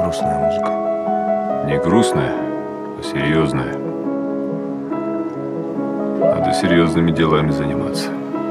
грустная музыка. Не грустная, а серьезная. Надо серьезными делами заниматься.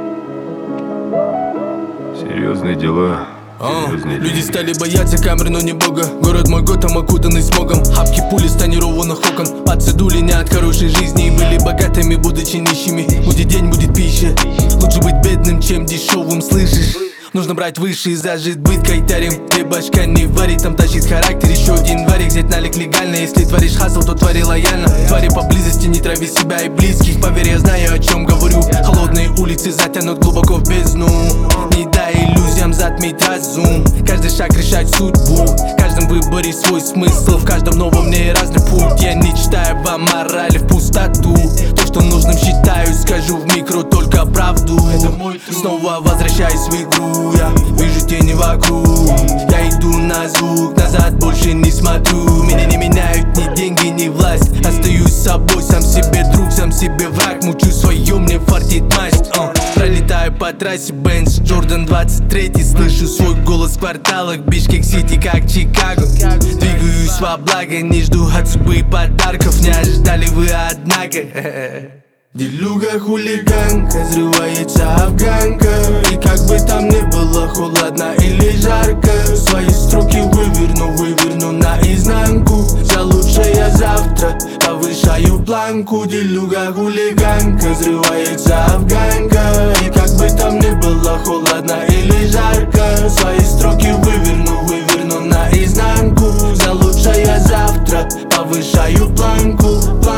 Серьезные дела, серьезные Люди деньги. стали бояться камер, но не бога. Город мой Готэм окутанный смогом. Хапки пули с тонированных окон. Подсадули не от хорошей жизни и были богатыми, будучи нищими. Будет день, будет пища. Лучше быть бедным, чем дешевым, слышишь? Нужно брать выше и зажить быть кайтарем. Ты башка не варит, там тащит характер. Еще один варик, взять налик легально. Если творишь хасл, то твори лояльно. Твори поблизости, не трави себя и близких. Поверь, я знаю, о чем говорю. Холодные улицы затянут глубоко в бездну. Не дай иллюзиям затмить разум. Каждый шаг решать судьбу. В каждом выборе свой смысл. В каждом новом мне разный путь. Я не читаю вам морали в пустоту. То, что нужным считаю, скажу в микро только правду. Снова возвращаюсь в игру. Я вижу тени вокруг. Я иду на звук, назад больше не смотрю. Меня не меняют ни деньги, ни власть. Остаюсь собой, сам себе друг, сам себе враг. Мучу свое, мне фартит масть. Пролетаю по трассе Бенц, Джордан 23. Слышу свой голос в кварталах Бишкек-Сити, как Чикаго. Двигаюсь во благо, не жду от судьбы подарков. Не ожидали вы, однако. Делюга хулиганка, взрывается афганка. И как бы там ни было холодно или жарко, свои строки выверну наизнанку. За лучшее завтра повышаю планку. Делюга хулиганка, взрывается афганка. И как бы там ни было холодно или жарко, свои строки выверну наизнанку. За лучшее завтра повышаю планку.